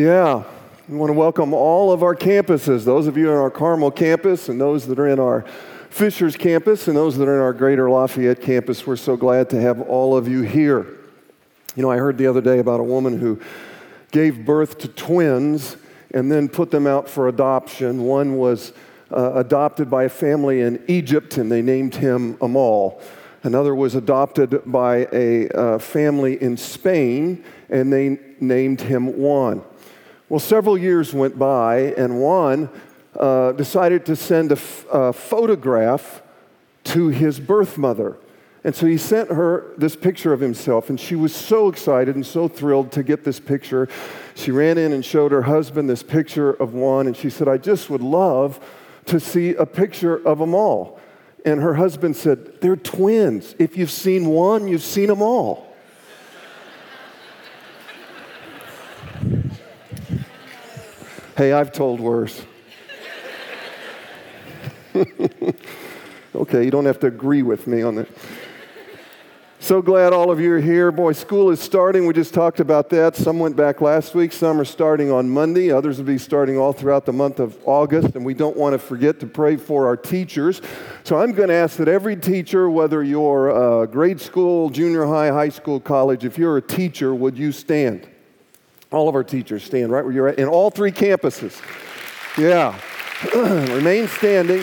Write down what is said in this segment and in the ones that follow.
Yeah, we want to welcome all of our campuses, those of you on our Carmel campus and those that are in our Fishers campus and those that are in our Greater Lafayette campus. We're so glad to have all of you here. You know, I heard the other day about a woman who gave birth to twins and then put them out for adoption. One was adopted by a family in Egypt, and they named him Amal. Another was adopted by a family in Spain, and they named him Juan. Well, several years went by, and Juan decided to send a photograph to his birth mother. And so he sent her this picture of himself, and she was so excited and so thrilled to get this picture. She ran in and showed her husband this picture of Juan, and she said, "I just would love to see a picture of them all." And her husband said, "They're twins. If you've seen one, you've seen them all." Hey, I've told worse. Okay, you don't have to agree with me on that. So glad all of you are here. Boy, school is starting. We just talked about that. Some went back last week. Some are starting on Monday. Others will be starting all throughout the month of August. And we don't want to forget to pray for our teachers. So I'm going to ask that every teacher, whether you're grade school, junior high, high school, college, if you're a teacher, would you stand? All of our teachers stand right where you're at in all three campuses. Yeah. Remain standing.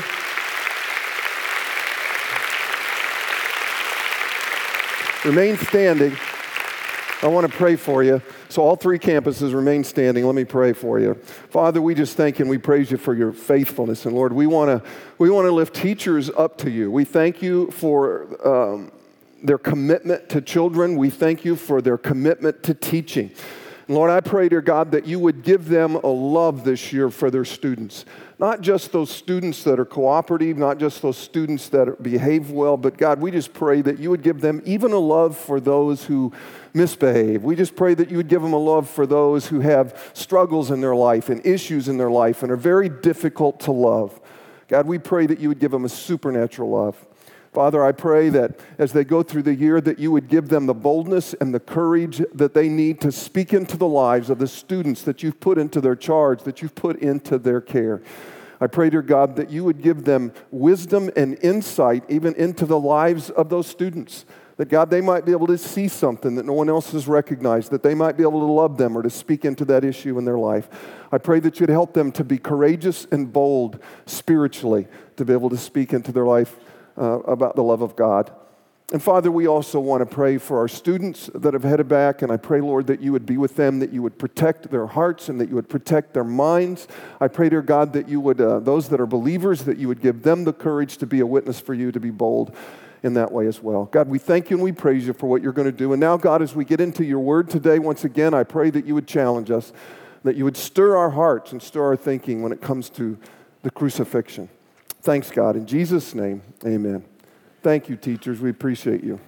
Remain standing. I want to pray for you. So all three campuses remain standing. Let me pray for you. Father, we just thank and we praise you for your faithfulness. And Lord, we want to lift teachers up to you. We thank you for their commitment to children. We thank you for their commitment to teaching. And Lord, I pray, dear God, that you would give them a love this year for their students. Not just those students that are cooperative, not just those students that behave well, but God, we just pray that you would give them even a love for those who misbehave. We just pray that you would give them a love for those who have struggles in their life and issues in their life and are very difficult to love. God, we pray that you would give them a supernatural love. Father, I pray that as they go through the year that you would give them the boldness and the courage that they need to speak into the lives of the students that you've put into their charge, that you've put into their care. I pray, dear God, that you would give them wisdom and insight even into the lives of those students. That, God, they might be able to see something that no one else has recognized, that they might be able to love them or to speak into that issue in their life. I pray that you'd help them to be courageous and bold spiritually, to be able to speak into their life about the love of God. And Father, we also want to pray for our students that have headed back, and I pray, Lord, that you would be with them, that you would protect their hearts and that you would protect their minds. I pray, dear God, that you would, those that are believers, that you would give them the courage to be a witness for you, to be bold in that way as well. God, we thank you and we praise you for what you're going to do. And now, God, as we get into your word today, once again, I pray that you would challenge us, that you would stir our hearts and stir our thinking when it comes to the crucifixion. Thanks, God. In Jesus' name, amen. Thank you, teachers. We appreciate you.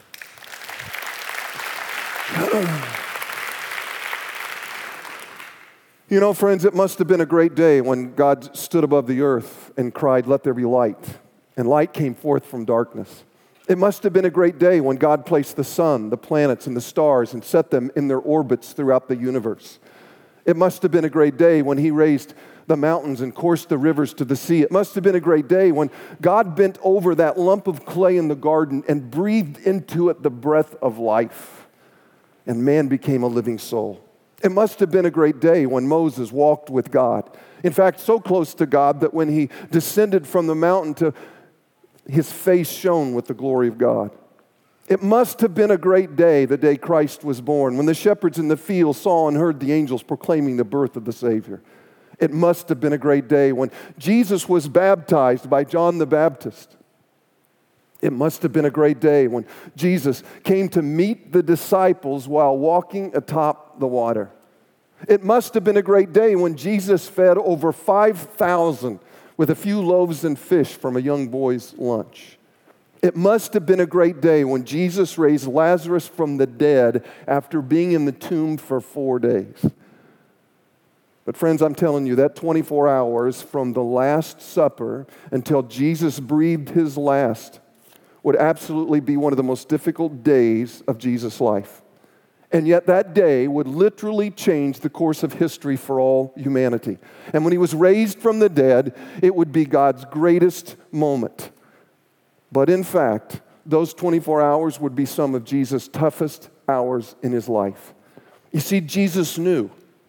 You know, friends, it must have been a great day when God stood above the earth and cried, "Let there be light." And light came forth from darkness. It must have been a great day when God placed the sun, the planets, and the stars and set them in their orbits throughout the universe. It must have been a great day when he raised the mountains and coursed the rivers to the sea. It must have been a great day when God bent over that lump of clay in the garden and breathed into it the breath of life, and man became a living soul. It must have been a great day when Moses walked with God. In fact, so close to God that when he descended from the mountain, his face shone with the glory of God. It must have been a great day, the day Christ was born, when the shepherds in the field saw and heard the angels proclaiming the birth of the Savior. It must have been a great day when Jesus was baptized by John the Baptist. It must have been a great day when Jesus came to meet the disciples while walking atop the water. It must have been a great day when Jesus fed over 5,000 with a few loaves and fish from a young boy's lunch. It must have been a great day when Jesus raised Lazarus from the dead after being in the tomb for 4 days. But friends, I'm telling you, that 24 hours from the Last Supper until Jesus breathed his last would absolutely be one of the most difficult days of Jesus' life. And yet that day would literally change the course of history for all humanity. And when he was raised from the dead, it would be God's greatest moment. But in fact, those 24 hours would be some of Jesus' toughest hours in his life. You see, Jesus knew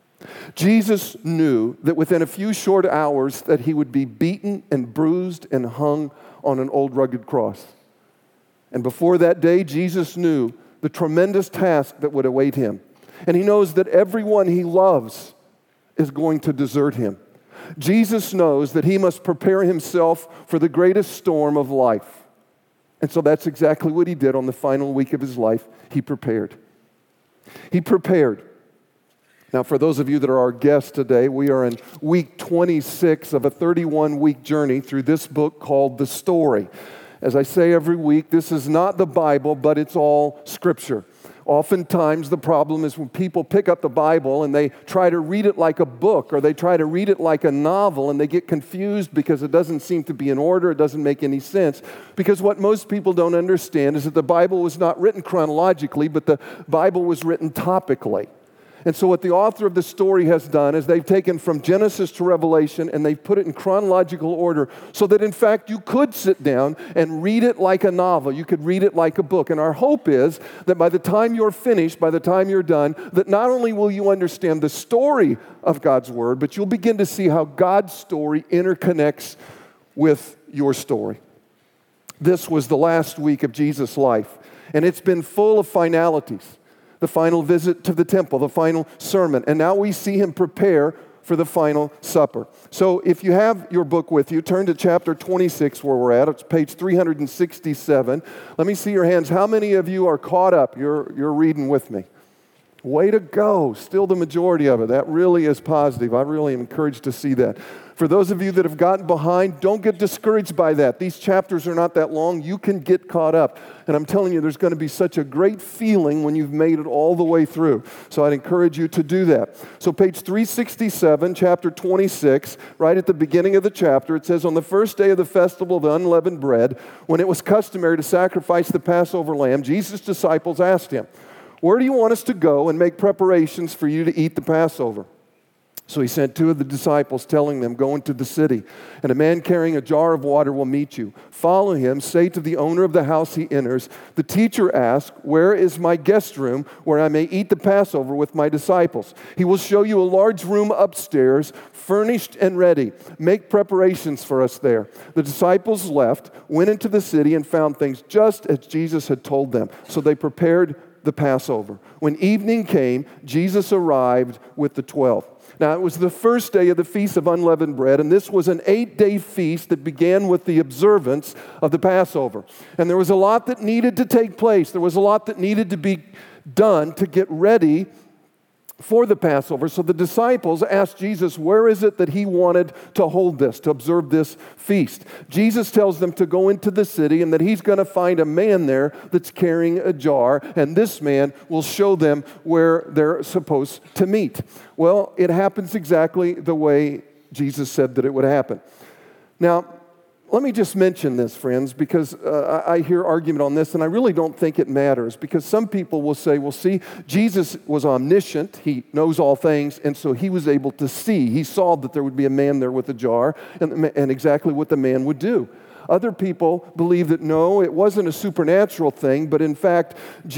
that within a few short hours that he would be beaten and bruised and hung on an old rugged cross. And before that day, Jesus knew the tremendous task that would await him. And he knows that everyone he loves is going to desert him. Jesus knows that he must prepare himself for the greatest storm of life. And so that's exactly what he did on the final week of his life. He prepared. He prepared. Now, for those of you that are our guests today, we are in week 26 of a 31-week journey through this book called The Story. As I say every week, this is not the Bible, but it's all Scripture. Oftentimes, the problem is when people pick up the Bible and they try to read it like a book or they try to read it like a novel and they get confused because it doesn't seem to be in order, it doesn't make any sense. Because what most people don't understand is that the Bible was not written chronologically, but the Bible was written topically. And so what the author of the story has done is they've taken from Genesis to Revelation and they've put it in chronological order so that in fact you could sit down and read it like a novel. You could read it like a book. And our hope is that by the time you're finished, by the time you're done, that not only will you understand the story of God's Word, but you'll begin to see how God's story interconnects with your story. This was the last week of Jesus' life, and it's been full of finalities. The final visit to the temple, the final sermon. And now we see him prepare for the final supper. So if you have your book with you, turn to chapter 26 where we're at. It's page 367. Let me see your hands. How many of you are caught up? You're reading with me. Way to go. Still the majority of it. That really is positive. I really am encouraged to see that. For those of you that have gotten behind, don't get discouraged by that. These chapters are not that long. You can get caught up. And I'm telling you, there's going to be such a great feeling when you've made it all the way through. So I'd encourage you to do that. So page 367, chapter 26, right at the beginning of the chapter, it says, on the first day of the festival of the unleavened bread, when it was customary to sacrifice the Passover lamb, Jesus' disciples asked him, where do you want us to go and make preparations for you to eat the Passover? So he sent two of the disciples, telling them, go into the city, and a man carrying a jar of water will meet you. Follow him, say to the owner of the house he enters, the teacher asks, where is my guest room where I may eat the Passover with my disciples? He will show you a large room upstairs, furnished and ready. Make preparations for us there. The disciples left, went into the city, and found things just as Jesus had told them. So they prepared the Passover. When evening came, Jesus arrived with the 12. Now, it was the first day of the Feast of Unleavened Bread, and this was an 8-day feast that began with the observance of the Passover. And there was a lot that needed to take place. There was a lot that needed to be done to get ready for the Passover. So the disciples asked Jesus, where is it that he wanted to hold this, to observe this feast? Jesus tells them to go into the city and that he's going to find a man there that's carrying a jar, and this man will show them where they're supposed to meet. Well, it happens exactly the way Jesus said that it would happen. Now, let me just mention this, friends, because I hear argument on this, and I really don't think it matters, because some people will say, well, see, Jesus was omniscient, he knows all things, and so he was able to see. He saw that there would be a man there with a jar, and exactly what the man would do. Other people believe that no, it wasn't a supernatural thing, but in fact,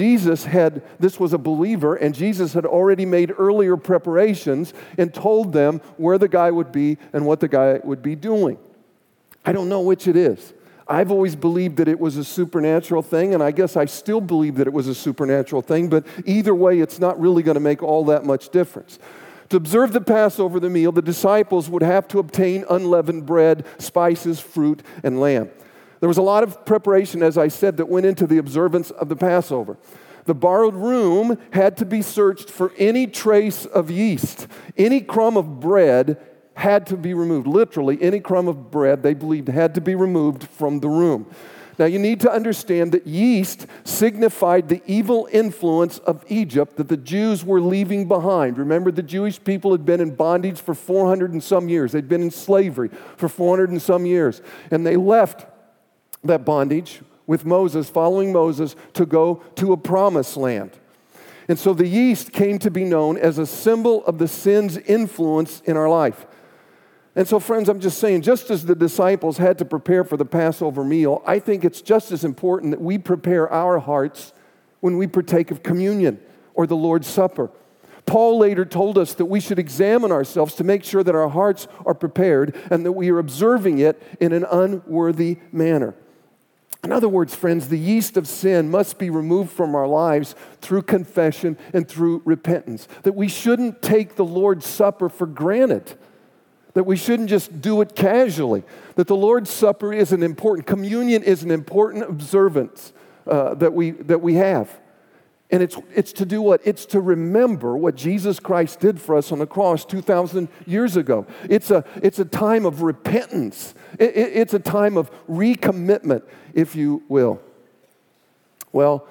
this was a believer, and Jesus had already made earlier preparations and told them where the guy would be and what the guy would be doing. I don't know which it is. I've always believed that it was a supernatural thing, and I guess I still believe that it was a supernatural thing, but either way, it's not really going to make all that much difference. To observe the Passover, the meal, the disciples would have to obtain unleavened bread, spices, fruit, and lamb. There was a lot of preparation, as I said, that went into the observance of the Passover. The borrowed room had to be searched for any trace of yeast. Any crumb of bread had to be removed. Literally, any crumb of bread, they believed, had to be removed from the room. Now, you need to understand that yeast signified the evil influence of Egypt that the Jews were leaving behind. Remember, the Jewish people had been in bondage for 400 and some years. They'd been in slavery for 400 and some years. And they left that bondage with Moses, following Moses, to go to a promised land. And so the yeast came to be known as a symbol of the sin's influence in our life. And so, friends, I'm just saying, just as the disciples had to prepare for the Passover meal, I think it's just as important that we prepare our hearts when we partake of communion or the Lord's Supper. Paul later told us that we should examine ourselves to make sure that our hearts are prepared and that we are observing it in an unworthy manner. In other words, friends, the yeast of sin must be removed from our lives through confession and through repentance. That we shouldn't take the Lord's Supper for granted. That we shouldn't just do it casually. That the Lord's Supper is an important, communion is an important observance that we have. And it's to do what? It's to remember what Jesus Christ did for us on the cross 2,000 years ago. It's a time of repentance. It's a time of recommitment, if you will. Well,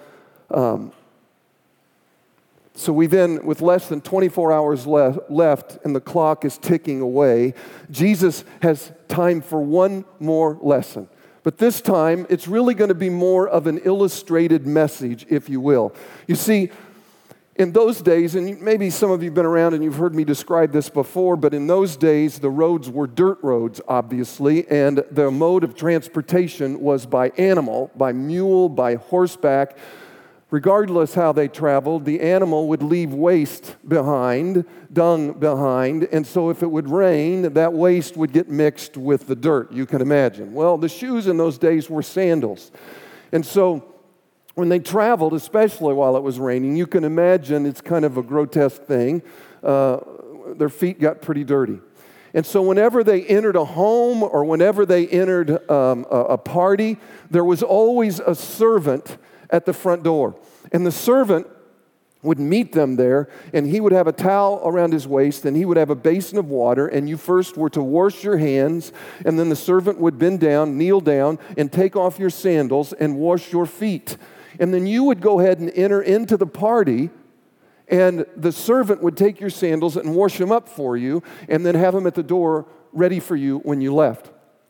so we then, with less than 24 hours left and the clock is ticking away, Jesus has time for one more lesson. But this time, it's really going to be more of an illustrated message, if you will. You see, in those days, and maybe some of you have been around and you've heard me describe this before, but in those days, the roads were dirt roads, obviously, and the mode of transportation was by animal, by mule, by horseback. Regardless how they traveled, the animal would leave waste behind, dung behind, and so if it would rain, that waste would get mixed with the dirt, you can imagine. Well, the shoes in those days were sandals. And so when they traveled, especially while it was raining, you can imagine it's kind of a grotesque thing. Their feet got pretty dirty. And so whenever they entered a home or whenever they entered a party, there was always a servant at the front door. And the servant would meet them there, and he would have a towel around his waist, and he would have a basin of water, and you first were to wash your hands, and then the servant would bend down, kneel down, and take off your sandals and wash your feet. And then you would go ahead and enter into the party, and the servant would take your sandals and wash them up for you, and then have them at the door ready for you when you left.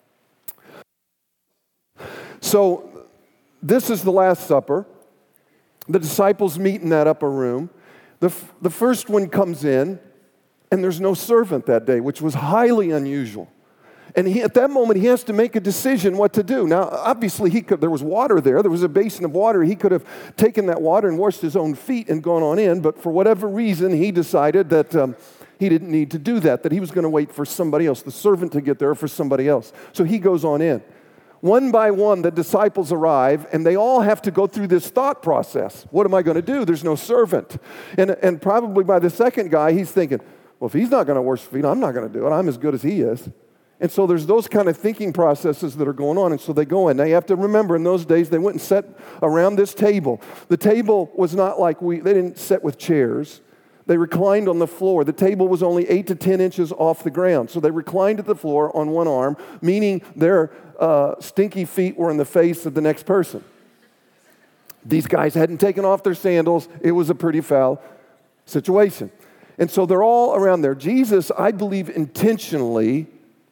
So, this is the Last Supper. The disciples meet in that upper room. The first one comes in, and there's no servant that day, which was highly unusual. And at that moment, he has to make a decision what to do. Now, obviously, there was water there. There was a basin of water. He could have taken that water and washed his own feet and gone on in, but for whatever reason, he decided that he didn't need to do that he was going to wait for somebody else, the servant to get there, or for somebody else. So he goes on in. One by one, the disciples arrive, and they all have to go through this thought process. What am I going to do? There's no servant. And probably by the second guy, he's thinking, well, if he's not going to wash feet, I'm not going to do it. I'm as good as he is. And so there's those kind of thinking processes that are going on. And so they go in. Now you have to remember, in those days, they went and sat around this table. The table was not like they didn't sit with chairs. They reclined on the floor. The table was only 8 to 10 inches off the ground. So they reclined at the floor on one arm, meaning their stinky feet were in the face of the next person. These guys hadn't taken off their sandals. It was a pretty foul situation. And so they're all around there. Jesus, I believe intentionally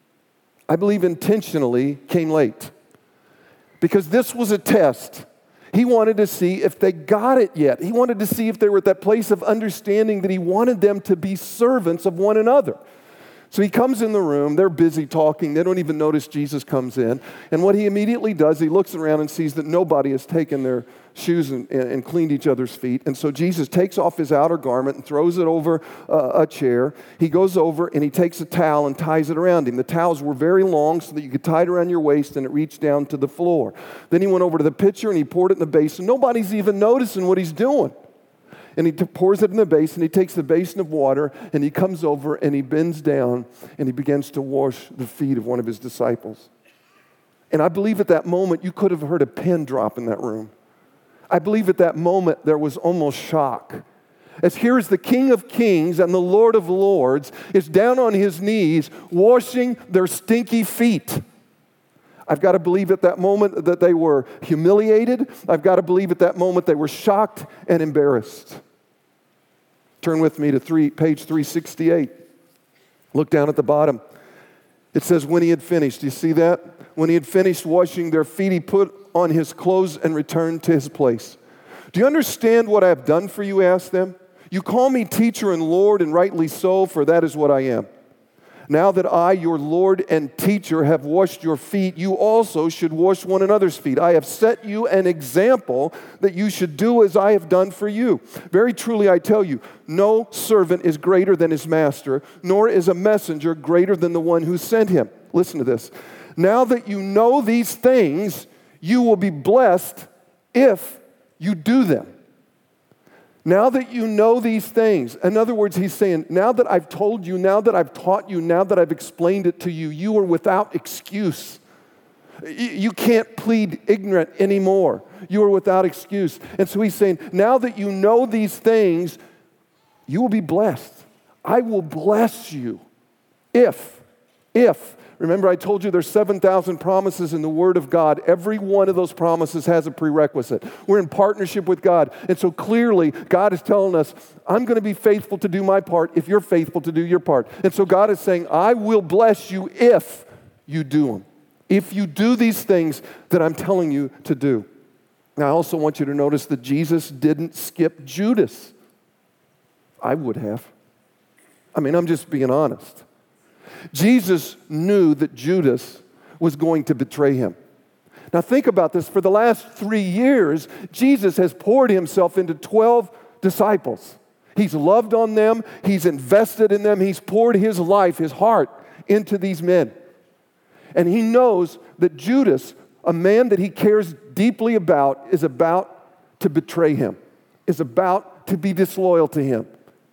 came late. Because this was a test. He wanted to see if they got it yet. He wanted to see if they were at that place of understanding that he wanted them to be servants of one another. So he comes in the room, they're busy talking, they don't even notice Jesus comes in. And what he immediately does, he looks around and sees that nobody has taken their shoes and cleaned each other's feet. And so Jesus takes off his outer garment and throws it over a chair. He goes over and he takes a towel and ties it around him. The towels were very long so that you could tie it around your waist and it reached down to the floor. Then he went over to the pitcher and he poured it in the basin. Nobody's even noticing what he's doing. And he pours it in the basin, he takes the basin of water, and he comes over and he bends down and he begins to wash the feet of one of his disciples. And I believe at that moment you could have heard a pin drop in that room. I believe at that moment there was almost shock. As here is the King of Kings and the Lord of Lords is down on his knees washing their stinky feet. I've got to believe at that moment that they were humiliated. I've got to believe at that moment they were shocked and embarrassed. Turn with me to page 368. Look down at the bottom. It says, when he had finished. Do you see that? When he had finished washing their feet, he put on his clothes and returned to his place. Do you understand what I have done for you? Asked them. You call me teacher and Lord, and rightly so, for that is what I am. Now that I, your Lord and teacher, have washed your feet, you also should wash one another's feet. I have set you an example that you should do as I have done for you. Very truly I tell you, no servant is greater than his master, nor is a messenger greater than the one who sent him. Listen to this. Now that you know these things, you will be blessed if you do them. Now that you know these things, in other words, he's saying, now that I've told you, now that I've taught you, now that I've explained it to you, you are without excuse. You can't plead ignorant anymore. You are without excuse. And so he's saying, now that you know these things, you will be blessed. I will bless you if. Remember, I told you there's 7,000 promises in the Word of God. Every one of those promises has a prerequisite. We're in partnership with God. And so clearly, God is telling us, I'm going to be faithful to do my part if you're faithful to do your part. And so God is saying, I will bless you if you do them. If you do these things that I'm telling you to do. Now, I also want you to notice that Jesus didn't skip Judas. I would have. I'm just being honest. Jesus knew that Judas was going to betray him. Now think about this. For the last 3 years, Jesus has poured himself into 12 disciples. He's loved on them. He's invested in them. He's poured his life, his heart, into these men. And he knows that Judas, a man that he cares deeply about, is about to betray him, is about to be disloyal to him.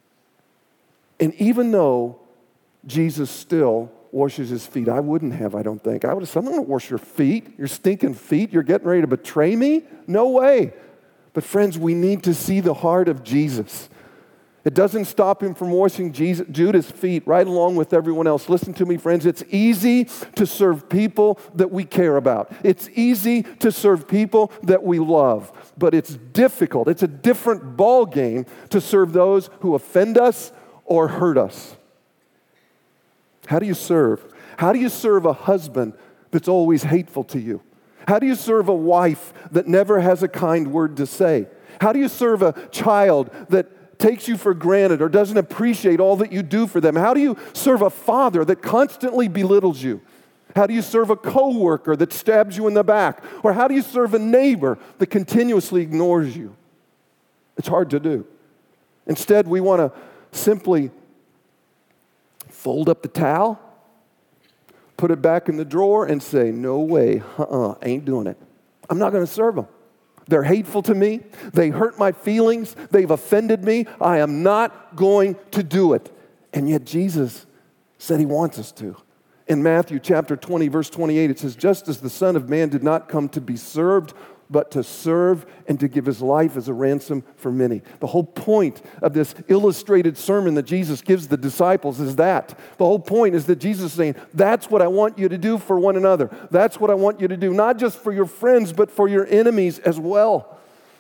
And even though Jesus still washes his feet. I wouldn't have, I don't think. I would have said, I'm going to wash your feet, your stinking feet. You're getting ready to betray me? No way. But friends, we need to see the heart of Jesus. It doesn't stop him from washing Judas' feet right along with everyone else. Listen to me, friends. It's easy to serve people that we care about. It's easy to serve people that we love. But it's difficult. It's a different ball game to serve those who offend us or hurt us. How do you serve? How do you serve a husband that's always hateful to you? How do you serve a wife that never has a kind word to say? How do you serve a child that takes you for granted or doesn't appreciate all that you do for them? How do you serve a father that constantly belittles you? How do you serve a coworker that stabs you in the back? Or how do you serve a neighbor that continuously ignores you? It's hard to do. Instead, we want to simply fold up the towel, put it back in the drawer, and say, no way, ain't doing it. I'm not going to serve them. They're hateful to me. They hurt my feelings. They've offended me. I am not going to do it. And yet Jesus said he wants us to. In Matthew chapter 20, verse 28, it says, just as the Son of Man did not come to be served, but to serve and to give his life as a ransom for many. The whole point of this illustrated sermon that Jesus gives the disciples is that. The whole point is that Jesus is saying, that's what I want you to do for one another. That's what I want you to do, not just for your friends, but for your enemies as well.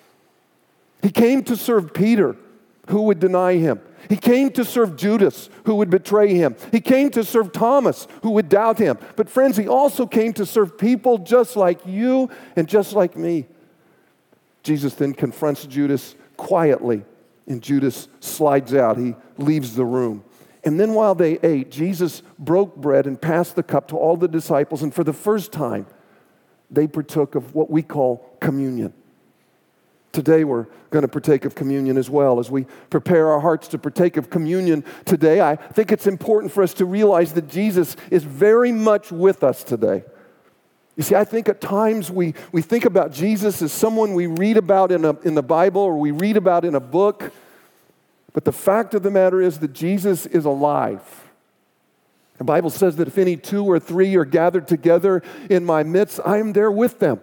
He came to serve Peter, who would deny him. He came to serve Judas, who would betray him. He came to serve Thomas, who would doubt him. But friends, he also came to serve people just like you and just like me. Jesus then confronts Judas quietly, and Judas slides out. He leaves the room. And then while they ate, Jesus broke bread and passed the cup to all the disciples, and for the first time, they partook of what we call communion. Today we're going to partake of communion as well. As we prepare our hearts to partake of communion today, I think it's important for us to realize that Jesus is very much with us today. You see, I think at times we think about Jesus as someone we read about in the Bible or we read about in a book, but the fact of the matter is that Jesus is alive. The Bible says that if any 2 or 3 are gathered together in my midst, I am there with them.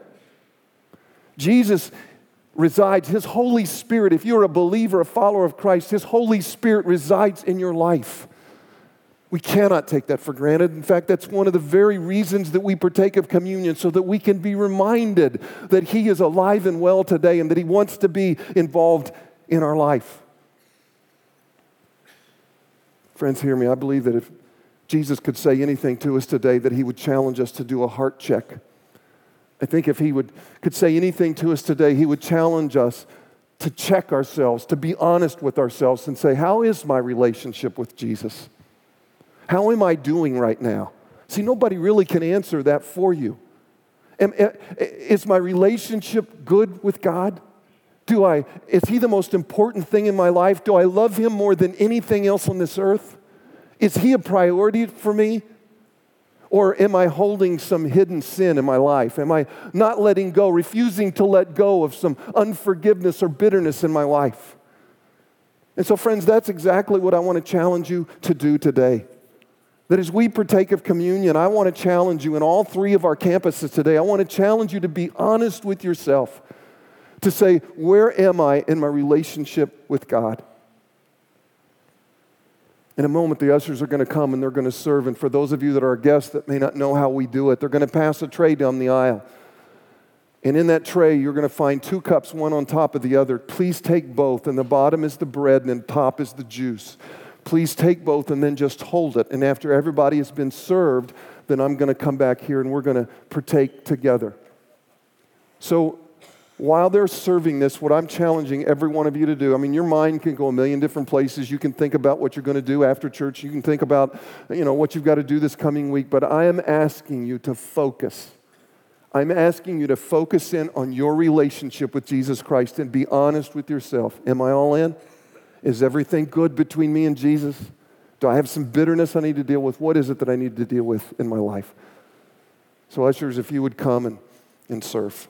Jesus resides, his Holy Spirit, if you're a believer, a follower of Christ, his Holy Spirit resides in your life. We cannot take that for granted. In fact, that's one of the very reasons that we partake of communion, so that we can be reminded that he is alive and well today and that he wants to be involved in our life. Friends, hear me. I believe that if Jesus could say anything to us today, that he would challenge us to do a heart check. I think if he could say anything to us today, he would challenge us to check ourselves, to be honest with ourselves and say, how is my relationship with Jesus? How am I doing right now? See, nobody really can answer that for you. Is my relationship good with God? Is He the most important thing in my life? Do I love Him more than anything else on this earth? Is He a priority for me? Or am I holding some hidden sin in my life? Am I not letting go, refusing to let go of some unforgiveness or bitterness in my life? And so, friends, that's exactly what I want to challenge you to do today. That as we partake of communion, I want to challenge you in all three of our campuses today. I want to challenge you to be honest with yourself, to say, where am I in my relationship with God? In a moment, the ushers are going to come and they're going to serve. And for those of you that are our guests that may not know how we do it, they're going to pass a tray down the aisle. And in that tray, you're going to find 2 cups, one on top of the other. Please take both. And the bottom is the bread and the top is the juice. Please take both and then just hold it. And after everybody has been served, then I'm going to come back here and we're going to partake together. So while they're serving this, what I'm challenging every one of you to do, I mean, your mind can go a million different places. You can think about what you're going to do after church. You can think about, what you've got to do this coming week. But I am asking you to focus. I'm asking you to focus in on your relationship with Jesus Christ and be honest with yourself. Am I all in? Is everything good between me and Jesus? Do I have some bitterness I need to deal with? What is it that I need to deal with in my life? So ushers, if you would come and serve.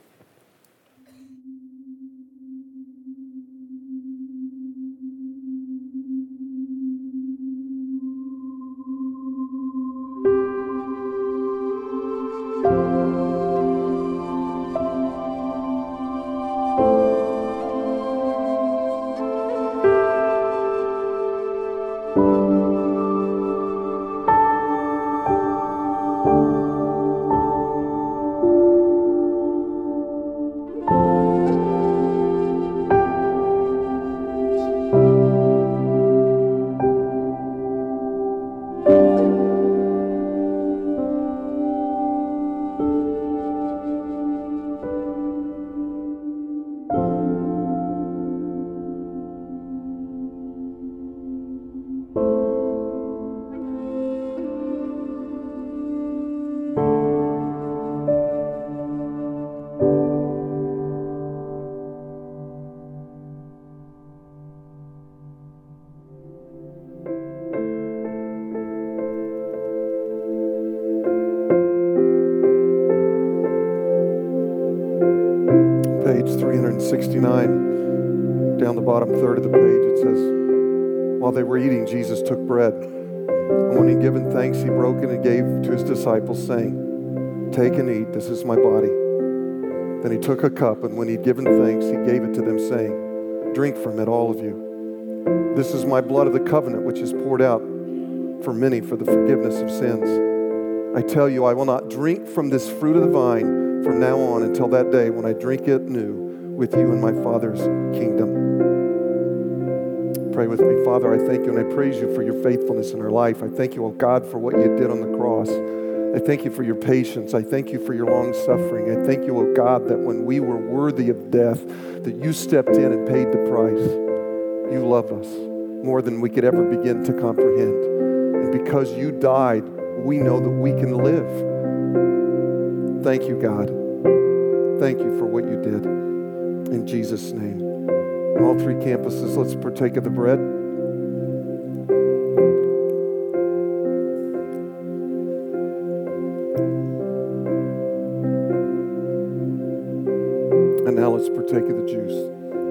Page 369, down the bottom third of the page, it says, while they were eating, Jesus took bread. And when he had given thanks, he broke it and gave to his disciples, saying, "Take and eat, this is my body." Then he took a cup, and when he had given thanks, he gave it to them, saying, "Drink from it, all of you. This is my blood of the covenant, which is poured out for many for the forgiveness of sins. I tell you, I will not drink from this fruit of the vine from now on until that day when I drink it new with you in my Father's kingdom." Pray with me. Father, I thank you and I praise you for your faithfulness in our life. I thank you, oh God, for what you did on the cross. I thank you for your patience. I thank you for your long suffering. I thank you, oh God, that when we were worthy of death, that you stepped in and paid the price. You love us more than we could ever begin to comprehend. And because you died, we know that we can live. Thank you, God. Thank you for what you did. In Jesus' name. On all three campuses, let's partake of the bread. And now let's partake of the juice.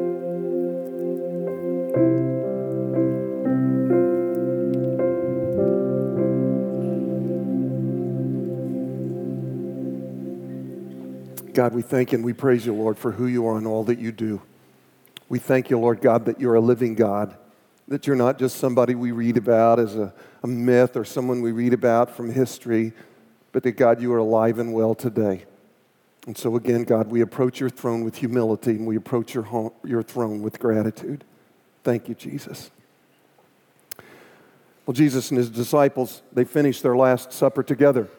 God, we thank you and we praise you, Lord, for who you are and all that you do. We thank you, Lord God, that you're a living God, that you're not just somebody we read about as a myth or someone we read about from history, but that, God, you are alive and well today. And so again, God, we approach your throne with humility and we approach your throne with gratitude. Thank you, Jesus. Well, Jesus and his disciples, they finished their Last Supper together.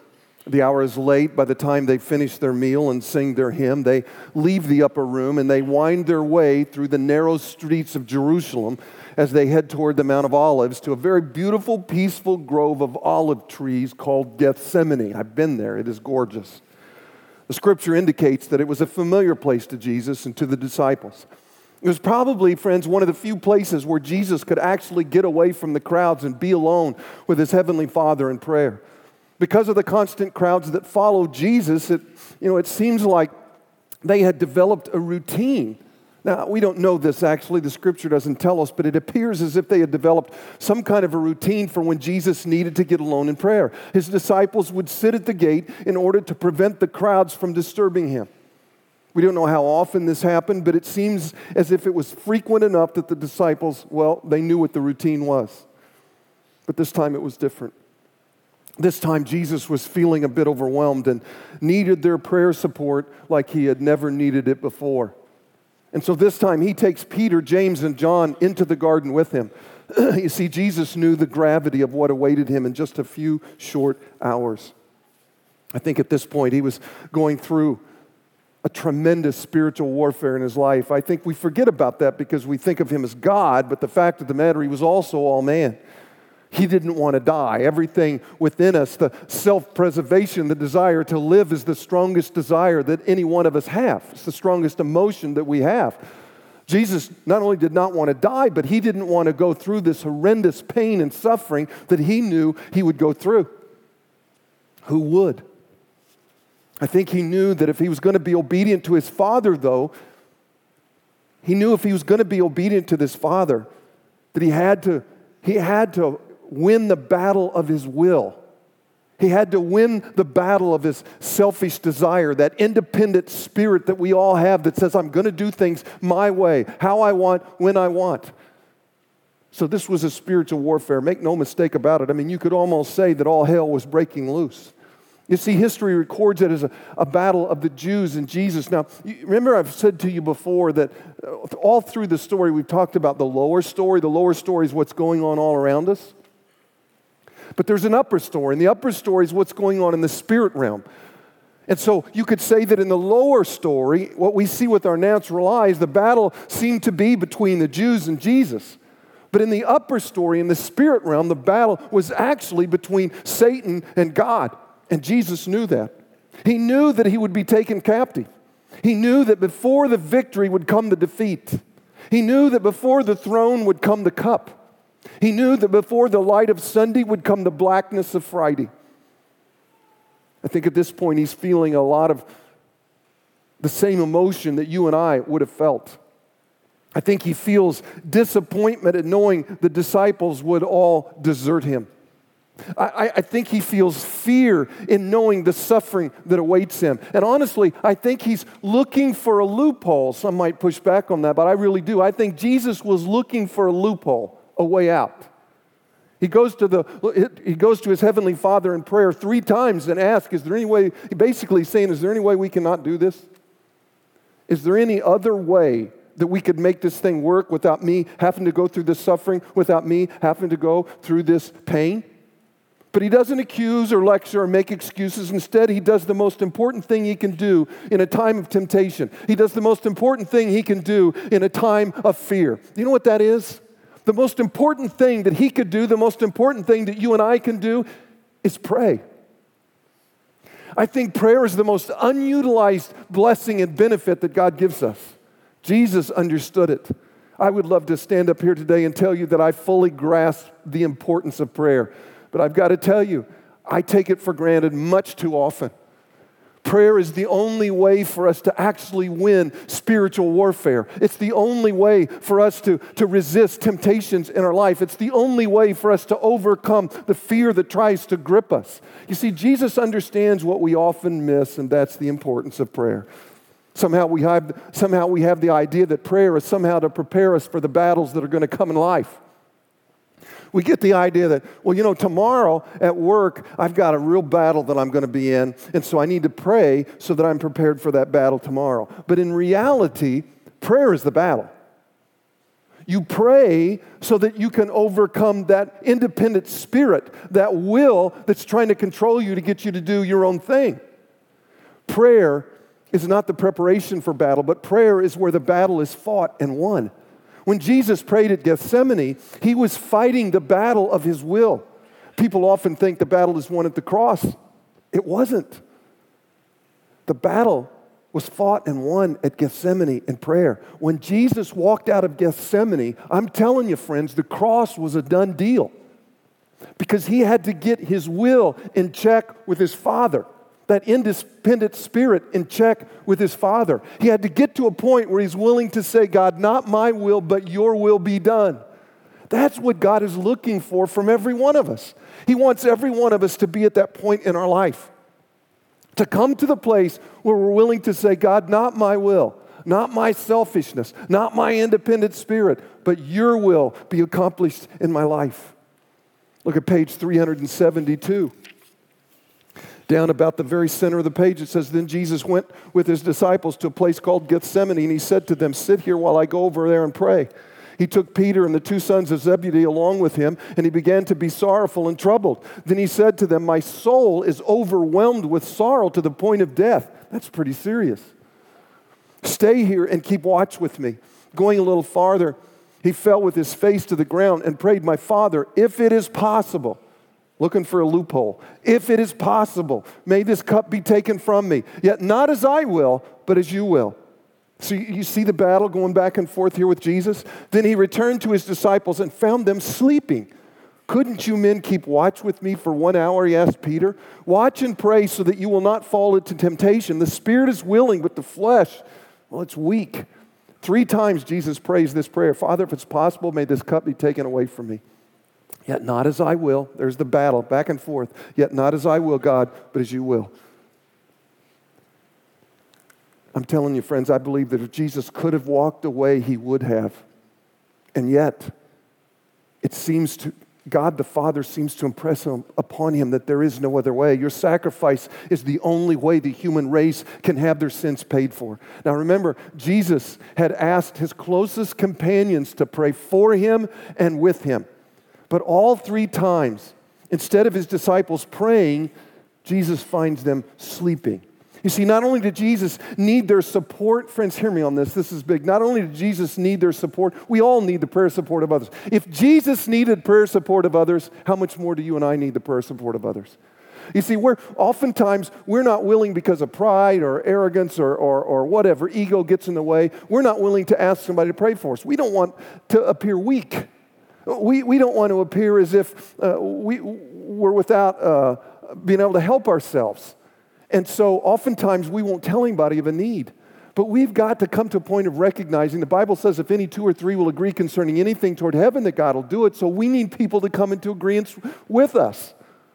The hour is late. By the time they finish their meal and sing their hymn, they leave the upper room and they wind their way through the narrow streets of Jerusalem as they head toward the Mount of Olives to a very beautiful, peaceful grove of olive trees called Gethsemane. I've been there. It is gorgeous. The scripture indicates that it was a familiar place to Jesus and to the disciples. It was probably, friends, one of the few places where Jesus could actually get away from the crowds and be alone with his heavenly Father in prayer. Because of the constant crowds that followed Jesus, it seems like they had developed a routine. Now, we don't know this actually, the scripture doesn't tell us, but it appears as if they had developed some kind of a routine for when Jesus needed to get alone in prayer. His disciples would sit at the gate in order to prevent the crowds from disturbing him. We don't know how often this happened, but it seems as if it was frequent enough that the disciples, they knew what the routine was. But this time it was different. This time, Jesus was feeling a bit overwhelmed and needed their prayer support like he had never needed it before. And so this time, he takes Peter, James, and John into the garden with him. You see, Jesus knew the gravity of what awaited him in just a few short hours. I think at this point, he was going through a tremendous spiritual warfare in his life. I think we forget about that because we think of him as God, but the fact of the matter, he was also all man. He didn't want to die. Everything within us, the self-preservation, the desire to live is the strongest desire that any one of us have. It's the strongest emotion that we have. Jesus not only did not want to die, but he didn't want to go through this horrendous pain and suffering that he knew he would go through. Who would? I think he knew that if he was going to be obedient to his Father, though, he knew if he was going to be obedient to this Father, that he had to win the battle of his will. He had to win the battle of his selfish desire, that independent spirit that we all have that says, I'm going to do things my way, how I want, when I want. So this was a spiritual warfare. Make no mistake about it. I mean, you could almost say that all hell was breaking loose. You see, history records it as a battle of the Jews and Jesus. Now, remember I've said to you before that all through the story we've talked about the lower story. The lower story is what's going on all around us. But there's an upper story, and the upper story is what's going on in the spirit realm. And so you could say that in the lower story, what we see with our natural eyes, the battle seemed to be between the Jews and Jesus. But in the upper story, in the spirit realm, the battle was actually between Satan and God. And Jesus knew that. He knew that he would be taken captive. He knew that before the victory would come the defeat. He knew that before the throne would come the cup. He knew that before the light of Sunday would come the blackness of Friday. I think at this point he's feeling a lot of the same emotion that you and I would have felt. I think he feels disappointment at knowing the disciples would all desert him. I think he feels fear in knowing the suffering that awaits him. And honestly, I think he's looking for a loophole. Some might push back on that, but I really do. I think Jesus was looking for a loophole, a way out. He goes to his heavenly Father in prayer 3 times and asks, is there any way, basically saying, is there any way we cannot do this? Is there any other way that we could make this thing work without me having to go through this suffering, without me having to go through this pain? But he doesn't accuse or lecture or make excuses. Instead, he does the most important thing he can do in a time of temptation. He does the most important thing he can do in a time of fear. You know what that is? The most important thing that he could do, the most important thing that you and I can do is pray. I think prayer is the most unutilized blessing and benefit that God gives us. Jesus understood it. I would love to stand up here today and tell you that I fully grasp the importance of prayer. But I've got to tell you, I take it for granted much too often. Prayer is the only way for us to actually win spiritual warfare. It's the only way for us to resist temptations in our life. It's the only way for us to overcome the fear that tries to grip us. You see, Jesus understands what we often miss, and that's the importance of prayer. Somehow we have the idea that prayer is somehow to prepare us for the battles that are going to come in life. We get the idea that, tomorrow at work, I've got a real battle that I'm going to be in, and so I need to pray so that I'm prepared for that battle tomorrow. But in reality, prayer is the battle. You pray so that you can overcome that independent spirit, that will that's trying to control you to get you to do your own thing. Prayer is not the preparation for battle, but prayer is where the battle is fought and won. When Jesus prayed at Gethsemane, he was fighting the battle of his will. People often think the battle is won at the cross. It wasn't. The battle was fought and won at Gethsemane in prayer. When Jesus walked out of Gethsemane, I'm telling you, friends, the cross was a done deal because he had to get his will in check with his Father, that independent spirit in check with his Father. He had to get to a point where he's willing to say, God, not my will, but your will be done. That's what God is looking for from every one of us. He wants every one of us to be at that point in our life, to come to the place where we're willing to say, God, not my will, not my selfishness, not my independent spirit, but your will be accomplished in my life. Look at page 372. Down about the very center of the page, it says, then Jesus went with his disciples to a place called Gethsemane, and he said to them, sit here while I go over there and pray. He took Peter and the two sons of Zebedee along with him, and he began to be sorrowful and troubled. Then he said to them, my soul is overwhelmed with sorrow to the point of death. That's pretty serious. Stay here and keep watch with me. Going a little farther, he fell with his face to the ground and prayed, my Father, if it is possible, looking for a loophole, if it is possible, may this cup be taken from me, yet not as I will, but as you will. So you see the battle going back and forth here with Jesus? Then he returned to his disciples and found them sleeping. Couldn't you men keep watch with me for 1 hour, he asked Peter. Watch and pray so that you will not fall into temptation. The spirit is willing, but the flesh, well, it's weak. 3 times Jesus prays this prayer. Father, if it's possible, may this cup be taken away from me. Yet not as I will. There's the battle, back and forth. Yet not as I will, God, but as you will. I'm telling you, friends, I believe that if Jesus could have walked away, he would have. And yet, it seems to, God the Father seems to impress upon him that there is no other way. Your sacrifice is the only way the human race can have their sins paid for. Now remember, Jesus had asked his closest companions to pray for him and with him. But all 3 times, instead of his disciples praying, Jesus finds them sleeping. You see, not only did Jesus need their support, friends, hear me on this, this is big. Not only did Jesus need their support, we all need the prayer support of others. If Jesus needed prayer support of others, how much more do you and I need the prayer support of others? You see, oftentimes we're not willing because of pride or arrogance or whatever, ego gets in the way. We're not willing to ask somebody to pray for us. We don't want to appear weak. We don't want to appear as if we're without being able to help ourselves. And so oftentimes we won't tell anybody of a need. But we've got to come to a point of recognizing, the Bible says if any 2 or 3 will agree concerning anything toward heaven, that God will do it. So we need people to come into agreement with us.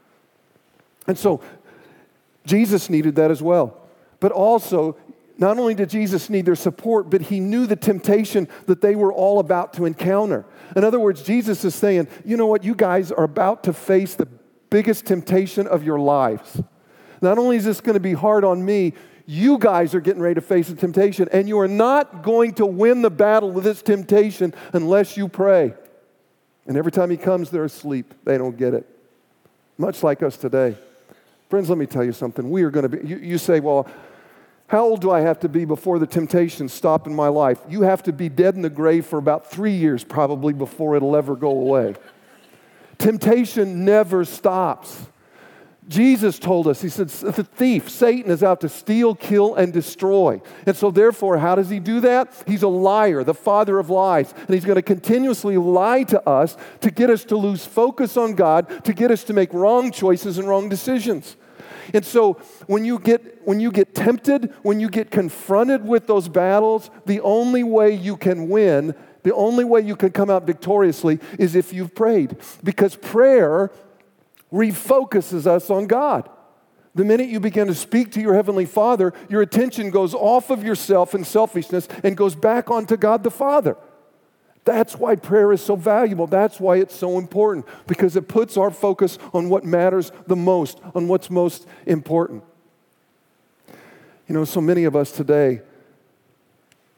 And so Jesus needed that as well. But also, not only did Jesus need their support, but he knew the temptation that they were all about to encounter. In other words, Jesus is saying, you know what, you guys are about to face the biggest temptation of your lives. Not only is this going to be hard on me, you guys are getting ready to face a temptation, and you are not going to win the battle with this temptation unless you pray. And every time he comes, they're asleep. They don't get it. Much like us today. Friends, let me tell you something. We are going to be, you say, well, how old do I have to be before the temptations stop in my life? You have to be dead in the grave for about 3 years probably before it'll ever go away. Temptation never stops. Jesus told us, he said, the thief, Satan, is out to steal, kill, and destroy. And so therefore, how does he do that? He's a liar, the father of lies. And he's going to continuously lie to us to get us to lose focus on God, to get us to make wrong choices and wrong decisions. And so when you get tempted, when you get confronted with those battles, the only way you can win, the only way you can come out victoriously is if you've prayed. Because prayer refocuses us on God. The minute you begin to speak to your Heavenly Father, your attention goes off of yourself and selfishness and goes back onto God the Father. That's why prayer is so valuable. That's why it's so important, because it puts our focus on what matters the most, on what's most important. You know, so many of us today,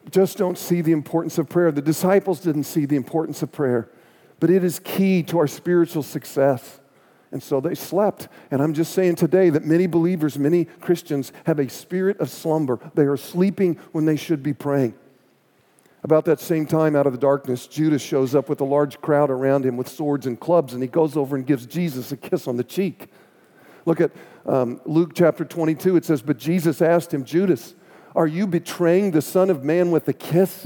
just don't see the importance of prayer. The disciples didn't see the importance of prayer, but it is key to our spiritual success. And so they slept. And I'm just saying today that many believers, many Christians have a spirit of slumber. They are sleeping when they should be praying. About that same time, out of the darkness, Judas shows up with a large crowd around him with swords and clubs, and he goes over and gives Jesus a kiss on the cheek. Look at Luke chapter 22. It says, "But Jesus asked him, 'Judas, are you betraying the Son of Man with a kiss?'"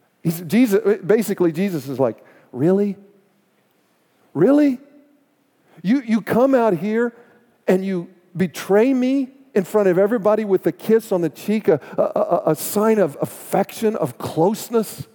Jesus is like, "Really? Really? You come out here and you betray me in front of everybody with a kiss on the cheek, a sign of affection, of closeness?"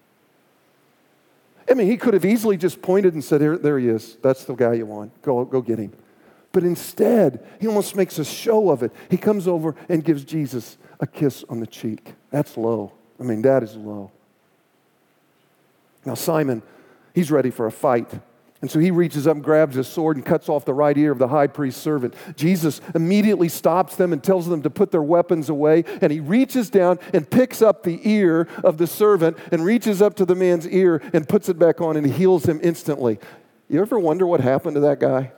I mean, he could have easily just pointed and said, there he is. That's the guy you want. Go get him. But instead, he almost makes a show of it. He comes over and gives Jesus a kiss on the cheek. That's low. I mean, that is low. Now, Simon, he's ready for a fight. And so he reaches up and grabs his sword and cuts off the right ear of the high priest's servant. Jesus immediately stops them and tells them to put their weapons away. And he reaches down and picks up the ear of the servant and reaches up to the man's ear and puts it back on and heals him instantly. You ever wonder what happened to that guy?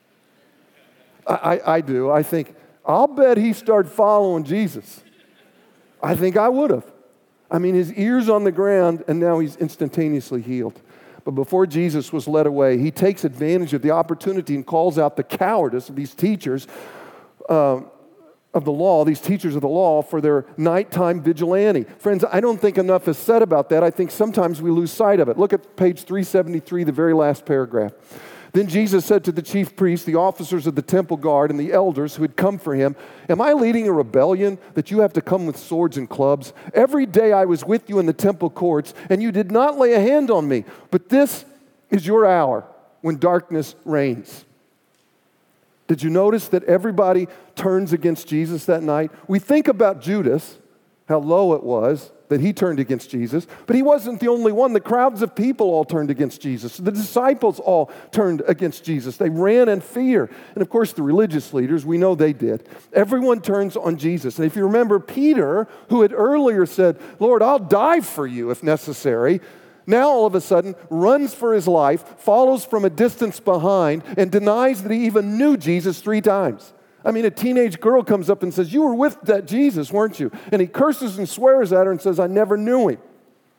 I do. I think, I'll bet he started following Jesus. I think I would have. I mean, his ear's on the ground and now he's instantaneously healed. But before Jesus was led away, he takes advantage of the opportunity and calls out the cowardice of these teachers of the law, these teachers of the law, for their nighttime vigilante. Friends, I don't think enough is said about that. I think sometimes we lose sight of it. Look at page 373, the very last paragraph. "Then Jesus said to the chief priests, the officers of the temple guard, and the elders who had come for him, 'Am I leading a rebellion that you have to come with swords and clubs? Every day I was with you in the temple courts, and you did not lay a hand on me. But this is your hour when darkness reigns.'" Did you notice that everybody turns against Jesus that night? We think about Judas, how low it was that he turned against Jesus, but he wasn't the only one. The crowds of people all turned against Jesus. The disciples all turned against Jesus. They ran in fear. And of course, the religious leaders, we know they did. Everyone turns on Jesus. And if you remember Peter, who had earlier said, "Lord, I'll die for you if necessary," now all of a sudden runs for his life, follows from a distance behind, and denies that he even knew Jesus 3 times. I mean, a teenage girl comes up and says, "You were with that Jesus, weren't you?" And he curses and swears at her and says, "I never knew him."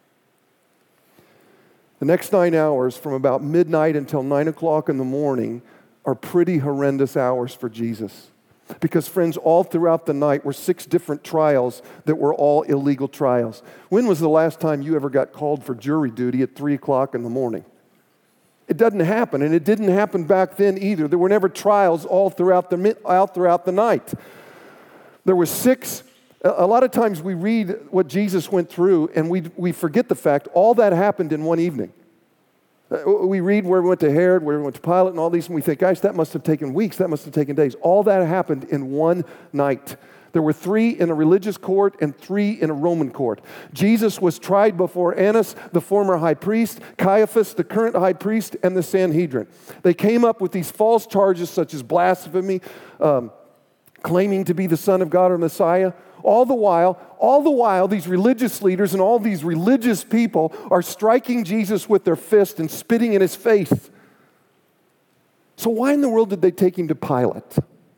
The next 9 hours, from about midnight until 9 o'clock in the morning, are pretty horrendous hours for Jesus. Because, friends, all throughout the night were 6 different trials that were all illegal trials. When was the last time you ever got called for jury duty at 3 o'clock in the morning? It doesn't happen, and it didn't happen back then either. There were never trials all throughout the night. There were 6. A lot of times we read what Jesus went through, and we forget the fact all that happened in one evening. We read where we went to Herod, where we went to Pilate, and all these, and we think, gosh, that must have taken weeks, that must have taken days. All that happened in one night. There were 3 in a religious court and 3 in a Roman court. Jesus was tried before Annas, the former high priest, Caiaphas, the current high priest, and the Sanhedrin. They came up with these false charges such as blasphemy, claiming to be the Son of God or Messiah. All the while, these religious leaders and all these religious people are striking Jesus with their fist and spitting in his face. So why in the world did they take him to Pilate?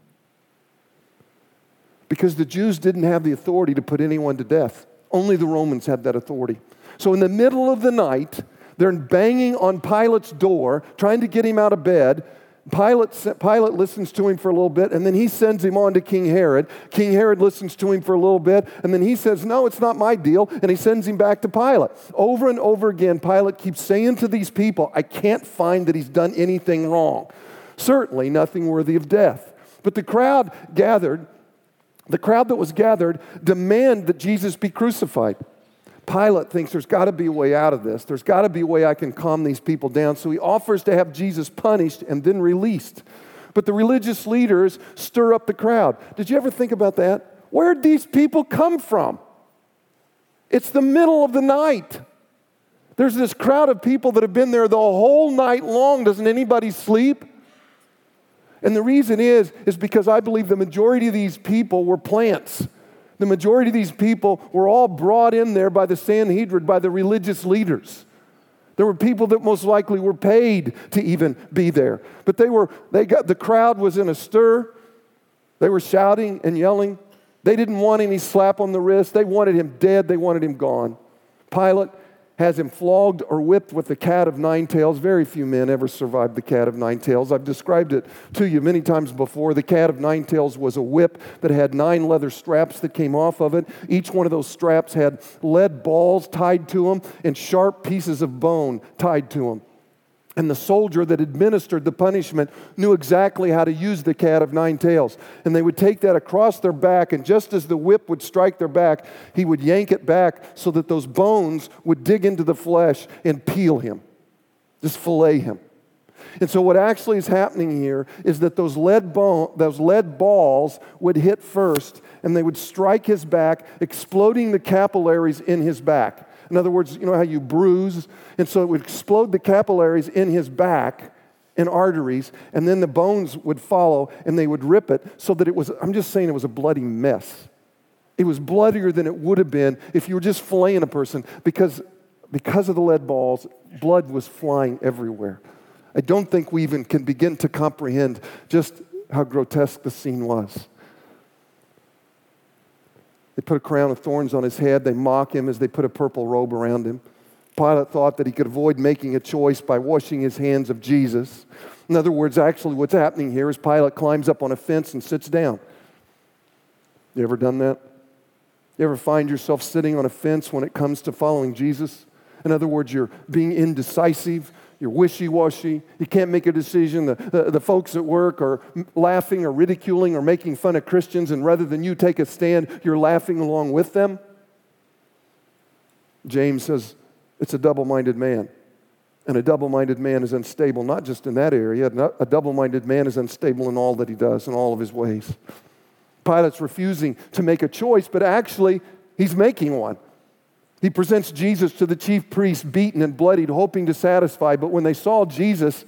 Because the Jews didn't have the authority to put anyone to death. Only the Romans had that authority. So in the middle of the night, they're banging on Pilate's door, trying to get him out of bed. Pilate listens to him for a little bit, and then he sends him on to King Herod. King Herod listens to him for a little bit, and then he says, "No, it's not my deal," and he sends him back to Pilate. Over and over again, Pilate keeps saying to these people, "I can't find that he's done anything wrong. Certainly nothing worthy of death." But the crowd that was gathered demand that Jesus be crucified. Pilate thinks there's got to be a way out of this. There's got to be a way I can calm these people down. So he offers to have Jesus punished and then released. But the religious leaders stir up the crowd. Did you ever think about that? Where'd these people come from? It's the middle of the night. There's this crowd of people that have been there the whole night long. Doesn't anybody sleep? And the reason is because I believe the majority of these people were plants. The majority of these people were all brought in there by the Sanhedrin, by the religious leaders. There were people that most likely were paid to even be there. But the crowd was in a stir. They were shouting and yelling. They didn't want any slap on the wrist. They wanted him dead. They wanted him gone. Pilate has him flogged or whipped with the cat of nine tails. Very few men ever survived the cat of nine tails. I've described it to you many times before. The cat of nine tails was a whip that had 9 leather straps that came off of it. Each one of those straps had lead balls tied to them and sharp pieces of bone tied to them. And the soldier that administered the punishment knew exactly how to use the cat of nine tails. And they would take that across their back, and just as the whip would strike their back, he would yank it back so that those bones would dig into the flesh and peel him, just fillet him. And so what actually is happening here is that those lead balls would hit first, and they would strike his back, exploding the capillaries in his back. In other words, you know how you bruise? And so it would explode the capillaries in his back and arteries, and then the bones would follow, and they would rip it so that it was, I'm just saying, it was a bloody mess. It was bloodier than it would have been if you were just filleting a person because of the lead balls, blood was flying everywhere. I don't think we even can begin to comprehend just how grotesque the scene was. They put a crown of thorns on his head. They mock him as they put a purple robe around him. Pilate thought that he could avoid making a choice by washing his hands of Jesus. In other words, actually what's happening here is Pilate climbs up on a fence and sits down. You ever done that? You ever find yourself sitting on a fence when it comes to following Jesus? In other words, you're being indecisive. You're wishy-washy. You can't make a decision. The folks at work are laughing or ridiculing or making fun of Christians, and rather than you take a stand, you're laughing along with them. James says it's a double-minded man. And a double-minded man is unstable, not just in that area. A double-minded man is unstable in all that he does, in all of his ways. Pilate's refusing to make a choice, but actually, he's making one. He presents Jesus to the chief priests, beaten and bloodied, hoping to satisfy. But when they saw Jesus,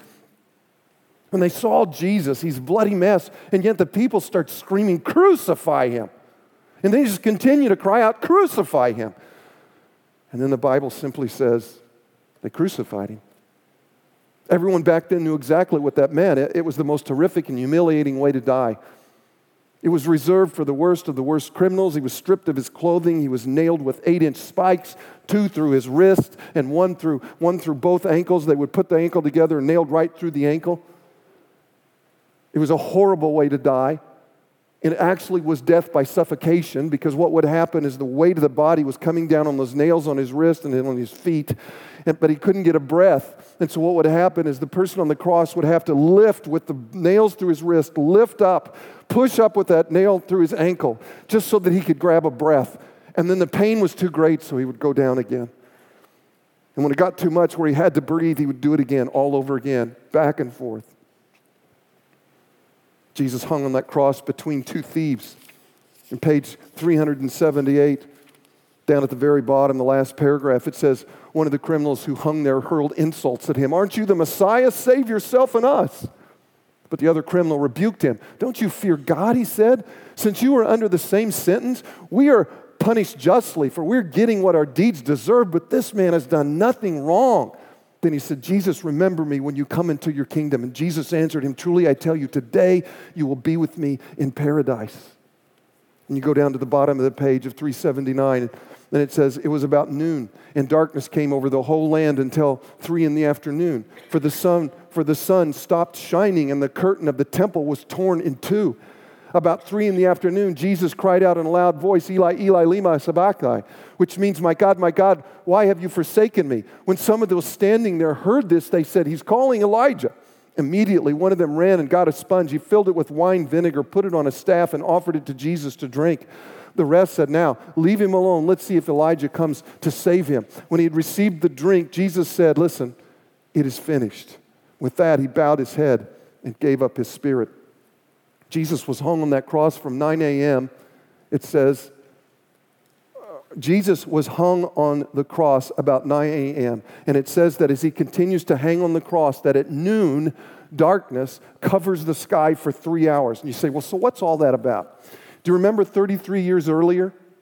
he's a bloody mess, and yet the people start screaming, "Crucify him!" And they just continue to cry out, "Crucify him!" And then the Bible simply says, they crucified him. Everyone back then knew exactly what that meant. It was the most horrific and humiliating way to die. It was reserved for the worst of the worst criminals. He was stripped of his clothing. He was nailed with 8-inch spikes, 2 through his wrist and one through both ankles. They would put the ankle together and nailed right through the ankle. It was a horrible way to die. It actually was death by suffocation, because what would happen is the weight of the body was coming down on those nails on his wrist and then on his feet, but he couldn't get a breath. And so what would happen is the person on the cross would have to lift with the nails through his wrist, lift up, push up with that nail through his ankle, just so that he could grab a breath. And then the pain was too great, so he would go down again. And when it got too much where he had to breathe, he would do it again, all over again, back and forth. Jesus hung on that cross between 2 thieves. In page 378, down at the very bottom, the last paragraph, it says, one of the criminals who hung there hurled insults at him. "Aren't you the Messiah? Save yourself and us." But the other criminal rebuked him. "Don't you fear God," he said. "Since you are under the same sentence, we are punished justly, for we're getting what our deeds deserve, but this man has done nothing wrong." Then he said, "Jesus, remember me when you come into your kingdom." And Jesus answered him, "Truly I tell you, today you will be with me in paradise." And you go down to the bottom of the page of 379, and it says, "It was about noon, and darkness came over the whole land until 3 p.m. For the sun stopped shining, and the curtain of the temple was torn in two. About 3 p.m, Jesus cried out in a loud voice, 'Eli, Eli, lema sabachthani,' which means, my God, why have you forsaken me?" When some of those standing there heard this, they said, "He's calling Elijah." Immediately, one of them ran and got a sponge. He filled it with wine vinegar, put it on a staff, and offered it to Jesus to drink. The rest said, "Now, leave him alone. Let's see if Elijah comes to save him." When he had received the drink, Jesus said, "Listen, it is finished." With that, he bowed his head and gave up his spirit. Jesus was hung on that cross from 9 a.m. It says, Jesus was hung on the cross about 9 a.m. And it says that as he continues to hang on the cross, that at noon, darkness covers the sky for 3 hours. And you say, well, so what's all that about? Do you remember 33 years earlier?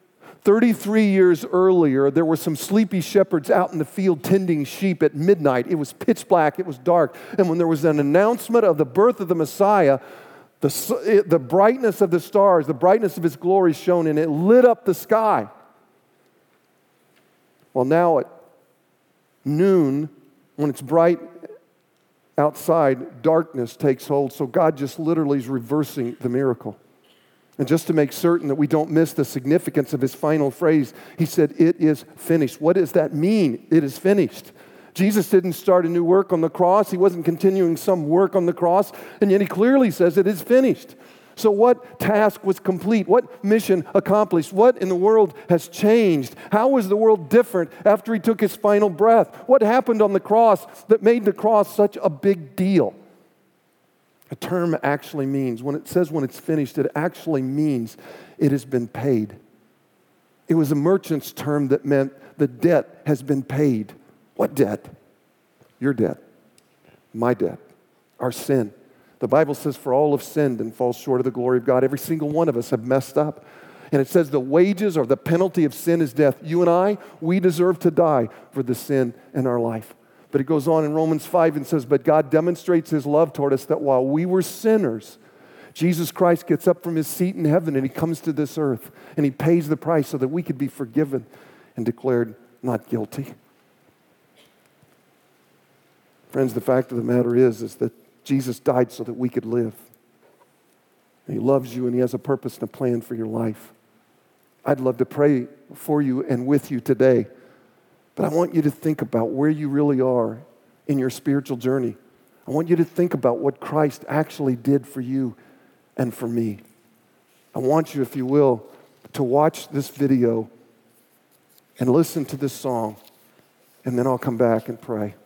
33 years earlier, there were some sleepy shepherds out in the field tending sheep at midnight. It was pitch black, it was dark. And when there was an announcement of the birth of the Messiah, the brightness of the stars, the brightness of his glory shone, and it lit up the sky. Well, now at noon, when it's bright outside, darkness takes hold. So God just literally is reversing the miracle. And just to make certain that we don't miss the significance of his final phrase, he said, "It is finished." What does that mean? It is finished. Jesus didn't start a new work on the cross. He wasn't continuing some work on the cross. And yet he clearly says it is finished. So what task was complete? What mission accomplished? What in the world has changed? How was the world different after he took his final breath? What happened on the cross that made the cross such a big deal? A term actually means, when it says when it's finished, it actually means it has been paid. It was a merchant's term that meant the debt has been paid. What debt? Your debt, my debt, our sin. The Bible says, for all have sinned and fall short of the glory of God. Every single one of us have messed up. And it says the wages or the penalty of sin is death. You and I, we deserve to die for the sin in our life. But it goes on in Romans 5 and says, but God demonstrates his love toward us that while we were sinners, Jesus Christ gets up from his seat in heaven and he comes to this earth and he pays the price so that we could be forgiven and declared not guilty. Friends, the fact of the matter is that Jesus died so that we could live. And he loves you and he has a purpose and a plan for your life. I'd love to pray for you and with you today. But I want you to think about where you really are in your spiritual journey. I want you to think about what Christ actually did for you and for me. I want you, if you will, to watch this video and listen to this song, and then I'll come back and pray.